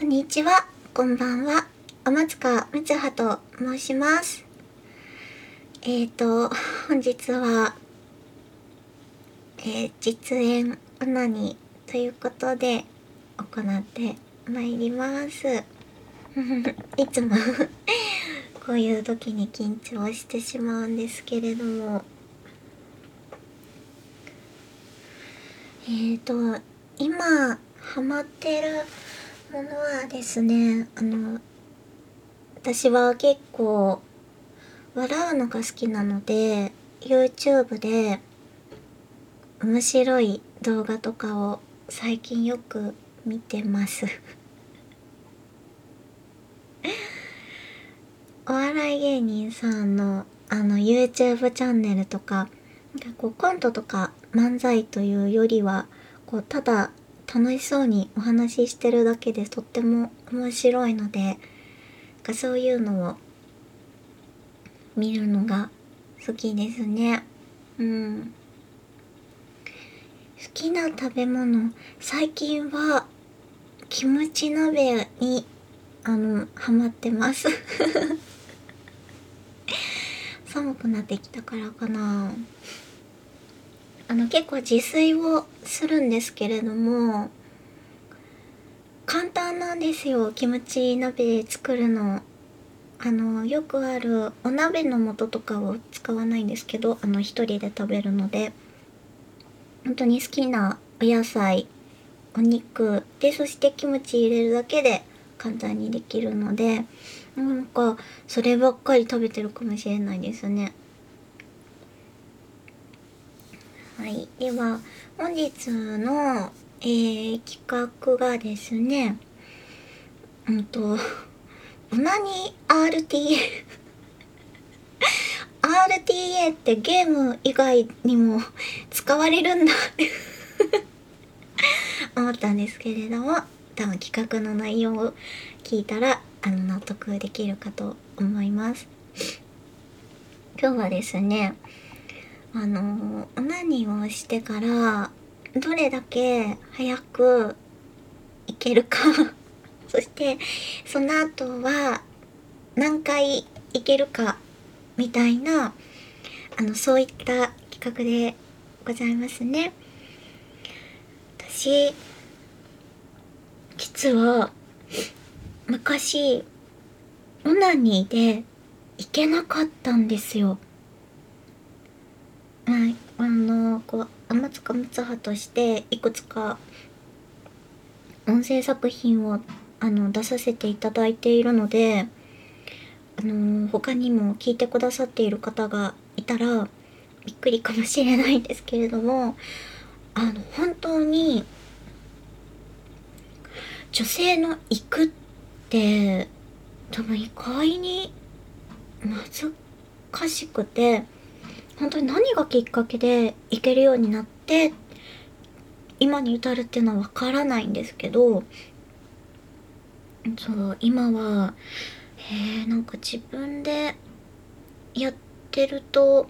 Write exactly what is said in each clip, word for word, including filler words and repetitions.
こんにちは、こんばんは。天塚むつはと申します。えーと、本日は、えー、実演オナニーということで行ってまいります。いつもこういう時に緊張してしまうんですけれども、えーと、今ハマってるものはですね、あの、私は結構笑うのが好きなので YouTube で面白い動画とかを最近よく見てますお笑い芸人さんのあの YouTube チャンネルとか、なんかこうコントとか漫才というよりはこうただ楽しそうにお話ししてるだけでとっても面白いので、なんかそういうのを見るのが好きですね。うん。好きな食べ物、最近はキムチ鍋にあのハマってます寒くなってきたからかな。あの結構自炊をするんですけれども、簡単なんですよ、キムチ鍋作るの。あのよくあるお鍋の素とかを使わないんですけど、あの一人で食べるので、本当に好きなお野菜、お肉で、そしてキムチ入れるだけで簡単にできるので、なんかそればっかり食べてるかもしれないですね。はい、では本日の、えー、企画がですね、うんとオナニー アールティーエー アールティーエー ってゲーム以外にも使われるんだって思ったんですけれども、多分企画の内容を聞いたらあの納得できるかと思います。今日はですね、あのオナニーをしてからどれだけ早くいけるかそしてその後は何回いけるかみたいな、あのそういった企画でございますね。私実は昔オナニーでいけなかったんですよ。はい、あのこう天塚むつはとしていくつか音声作品をあの出させていただいているので、あの他にも聞いてくださっている方がいたらびっくりかもしれないんですけれども、あの本当に女性の行くって多分意外に難しくて、本当に何がきっかけで行けるようになって今に至るっていうのはわからないんですけど、そう今はへえなんか自分でやってると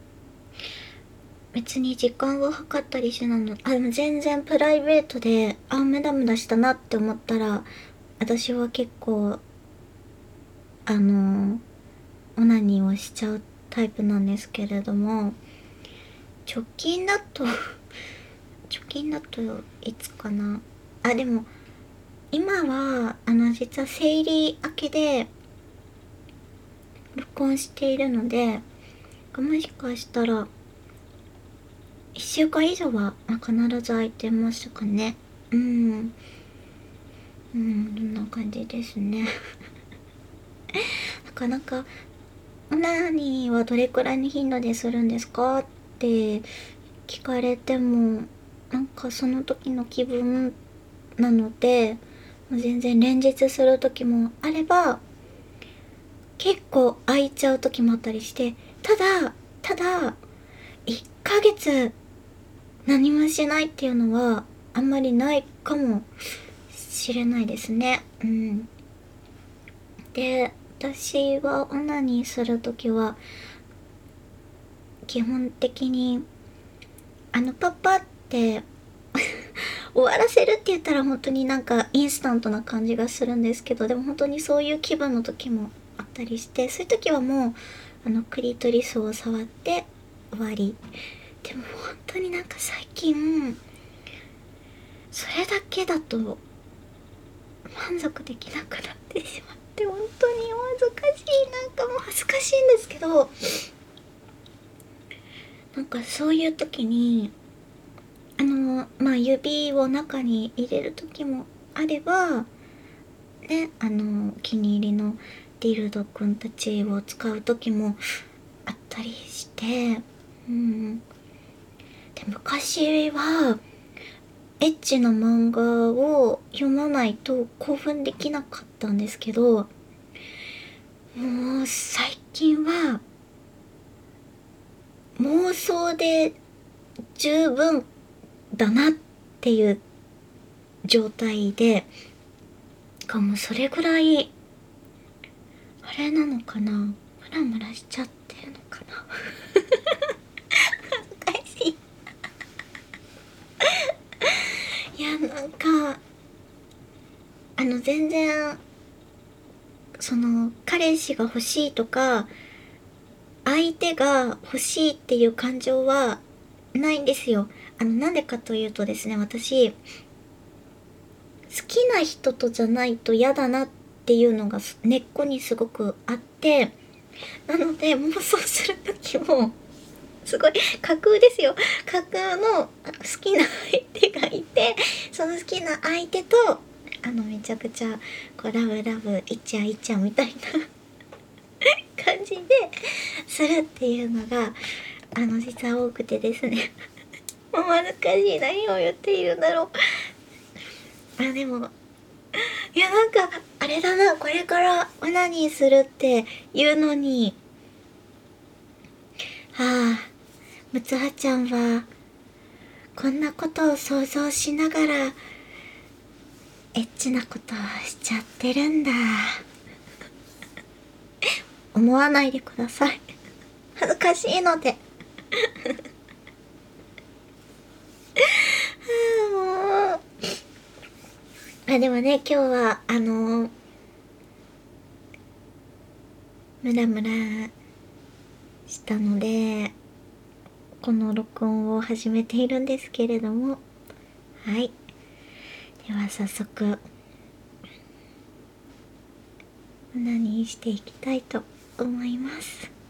別に時間を計ったりしないの。あ、でも全然プライベートであムダムダしたなって思ったら私は結構あのオナニーをしちゃうタイプなんですけれども、直近だと直近だといつかな。あ、でも今はあの実は生理明けで録音しているので、もしかしたらいっしゅうかん以上は必ず空いてますかね。うんうんそんな感じですねなかなかオナニーはどれくらいの頻度でするんですかって聞かれても、なんかその時の気分なので、全然連日する時もあれば結構空いちゃう時もあったりして、ただただいっかげつ何もしないっていうのはあんまりないかもしれないですね。うん。で、私はオナニーするときは基本的にあのパパって終わらせるって言ったら本当になんかインスタントな感じがするんですけど、でも本当にそういう気分の時もあったりして、そういう時はもうあのクリトリスを触って終わり。でも本当になんか最近それだけだと満足できなくなってしまって、本当にお恥ずかしい、なんかもう恥ずかしいんですけど、なんかそういう時にあのまあ指を中に入れる時もあればね、あのお気に入りのディルドくんたちを使う時もあったりして、うん、で昔はエッチな漫画を読まないと興奮できなかったんですけど、もう最近は妄想で十分だなっていう状態で、かもそれぐらいあれなのかな、ムラムラしちゃってるのかな恥ずかしい。いや、なんかあの全然その彼氏が欲しいとか相手が欲しいっていう感情はないんですよ。あのなんでかというとですね、私好きな人とじゃないと嫌だなっていうのが根っこにすごくあって、なので妄想する時もすごい架空ですよ。架空の好きな相手がいて、その好きな相手とあのめちゃくちゃこうラブラブイチャイチャみたいな感じでするっていうのがあの実は多くてですねもう恥ずかしい、何を言っているんだろう。あでもいや、なんかあれだな、これからオナニーするって言うのに、はあ、むつはちゃんはこんなことを想像しながらエッチなことをしちゃってるんだ。思わないでください。恥ずかしいので。もう。あ、でもね、今日は、あのー、ムラムラしたので、この録音を始めているんですけれども、はい。では早速、オナニーしていきたいと思います。